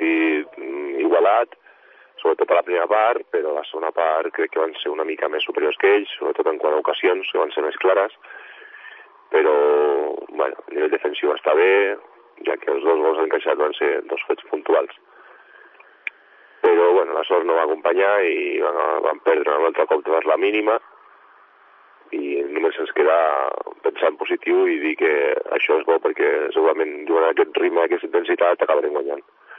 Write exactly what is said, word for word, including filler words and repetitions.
partit igualat, sobretot a la primera part, però a la segona part crec que van ser una mica més superiors que ells, sobretot en quant a ocasions, que van ser més clares, però, bueno, a nivell defensiu està bé, ja que els dos gols encaixats van ser dos fets puntuals. Però, bueno, la sort no va acompanyar i van, van perdre un altre cop per la mínima, i només ens queda pensar en positiu i dir que això és bo perquè segurament jugant a aquest ritme, a aquesta intensitat, acabarem guanyant.